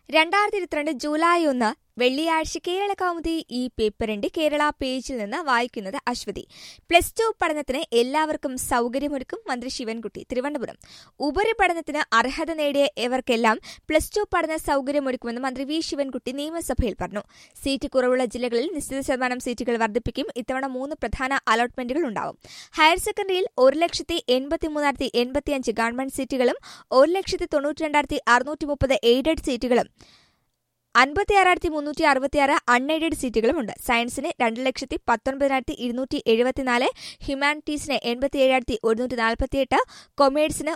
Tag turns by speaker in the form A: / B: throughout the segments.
A: 2022 July 1 വെള്ളിയാഴ്ച കേരള കൗമുദി ഈ പേപ്പറിന്റെ കേരള പേജിൽ നിന്ന് വായിക്കുന്നത് അശ്വതി. +2 പഠനത്തിന് എല്ലാവർക്കും സൗകര്യമൊരുക്കും മന്ത്രി ശിവൻകുട്ടി. തിരുവനന്തപുരം. ഉപരിപഠനത്തിന് അർഹത നേടിയ ഇവർക്കെല്ലാം +2 പഠന സൗകര്യമൊരുക്കുമെന്ന് മന്ത്രി വി ശിവൻകുട്ടി നിയമസഭയിൽ പറഞ്ഞു. സീറ്റ് കുറവുള്ള ജില്ലകളിൽ നിശ്ചിത ശതമാനം സീറ്റുകൾ വർദ്ധിപ്പിക്കും. ഇത്തവണ 3 പ്രധാന അലോട്ട്മെന്റുകൾ ഉണ്ടാവും. ഹയർ സെക്കൻഡറിയിൽ 1,83,085 ഗവൺമെന്റ് സീറ്റുകളും 1,92,630 എയ്ഡഡ് സീറ്റുകളും 56,366 അൺഎയ്ഡഡ് സീറ്റുകളുമുണ്ട്. സയൻസിന് 2,19,274, ഹ്യൂമാനിറ്റീസിന് 87,148, കൊമേഴ്സിന്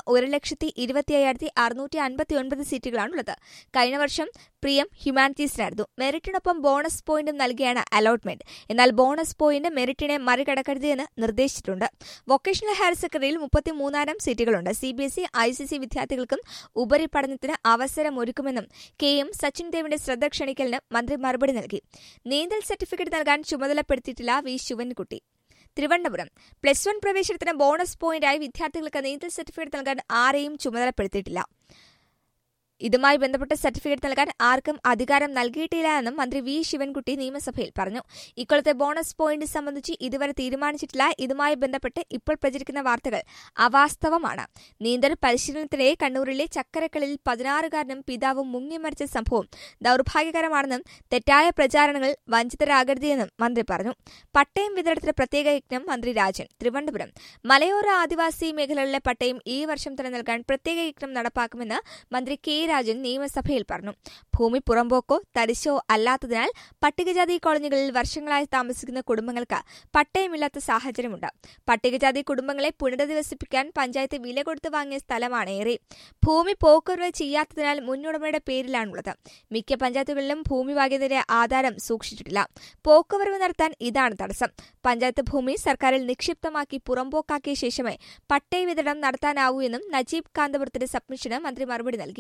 A: 1,25,659 സീറ്റുകളാണുള്ളത്. കഴിഞ്ഞ വർഷം പ്രിയം ഹ്യൂമാനിറ്റീസിനായിരുന്നു. മെറിറ്റിനൊപ്പം ബോണസ് പോയിന്റും നൽകിയാണ് അലോട്ട്മെന്റ്. എന്നാൽ ബോണസ് പോയിന്റ് മെറിറ്റിനെ മറികടക്കരുതെന്ന് നിർദ്ദേശിച്ചിട്ടുണ്ട്. വൊക്കേഷണൽ ഹയർ സെക്കൻഡറിയിൽ 33,000 സീറ്റുകളുണ്ട്. CBSE, ICC വിദ്യാർത്ഥികൾക്കും ഉപരിപഠനത്തിന് അവസരമൊരുക്കുമെന്നും KM സച്ചിൻ ദേവിന്റെ ശ്രദ്ധ ക്ഷണിക്കലിന് മന്ത്രി മറുപടി നൽകി. നീന്തൽ സർട്ടിഫിക്കറ്റ് നൽകാൻ ചുമതലപ്പെടുത്തിയിട്ടില്ല വി ശിവൻകുട്ടി. തിരുവനന്തപുരം. +1 പ്രവേശനത്തിന് ബോണസ് പോയിന്റായി വിദ്യാർത്ഥികൾക്ക് നീന്തൽ സർട്ടിഫിക്കറ്റ് നൽകാൻ ആരെയും ചുമതലപ്പെടുത്തിയിട്ടില്ല. ഇതുമായി ബന്ധപ്പെട്ട സർട്ടിഫിക്കറ്റ് നൽകാൻ ആർക്കും അധികാരം നൽകിയിട്ടില്ല എന്നും മന്ത്രി വി ശിവൻകുട്ടി നിയമസഭയിൽ പറഞ്ഞു. ഇക്കൊല്ലത്തെ ബോണസ് പോയിന്റ് സംബന്ധിച്ച് ഇതുവരെ തീരുമാനിച്ചിട്ടില്ല. ഇതുമായി ബന്ധപ്പെട്ട് ഇപ്പോൾ പ്രചരിക്കുന്ന വാർത്തകൾ അവാസ്തവമാണ്. നീന്തൽ പരിശീലനത്തിനിടെ കണ്ണൂരിലെ ചക്കരക്കല്ലിൽ 16-കാരനും പിതാവും മുങ്ങിമരിച്ച സംഭവം ദൌർഭാഗ്യകരമാണെന്നും തെറ്റായ പ്രചാരണങ്ങൾ വഞ്ചിതരാകരുതെന്നും മന്ത്രി പറഞ്ഞു. പട്ടയം വിതരണത്തിന് പ്രത്യേക യജ്ഞം മന്ത്രി രാജൻ. തിരുവനന്തപുരം. മലയോര ആദിവാസി മേഖലകളിലെ പട്ടയം ഈ വർഷം തന്നെ നൽകാൻ പ്രത്യേക യജ്ഞം നടപ്പാക്കുമെന്ന് മന്ത്രി കെ രാജൻ നിയമസഭയിൽ പറഞ്ഞു. ഭൂമി പുറമ്പോക്കോ തരിശോ അല്ലാത്തതിനാൽ പട്ടികജാതി കോളനികളിൽ വർഷങ്ങളായി താമസിക്കുന്ന കുടുംബങ്ങൾക്ക് പട്ടയമില്ലാത്ത സാഹചര്യമുണ്ട്. പട്ടികജാതി കുടുംബങ്ങളെ പുനരധിവസിപ്പിക്കാൻ പഞ്ചായത്ത് വില കൊടുത്ത് വാങ്ങിയ സ്ഥലമാണ് ഏറെ. ഭൂമി പോക്കുവരവ് ചെയ്യാത്തതിനാൽ മുന്നുടമയുടെ പേരിലാണുള്ളത്. മിക്ക പഞ്ചായത്തുകളിലും ഭൂമി വാങ്ങിയതിന്റെ ആധാരം സൂക്ഷിച്ചിട്ടില്ല. പോക്കുവരവ് നടത്താൻ ഇതാണ് തടസ്സം. പഞ്ചായത്ത് ഭൂമി സർക്കാരിൽ നിക്ഷിപ്തമാക്കി പുറമ്പോക്കാക്കിയ ശേഷമേ പട്ടയ വിതരണം നടത്താനാവൂ എന്നും നജീബ് കാന്തപുരത്തിന്റെ സബ്മിഷന് മന്ത്രി മറുപടി നൽകി.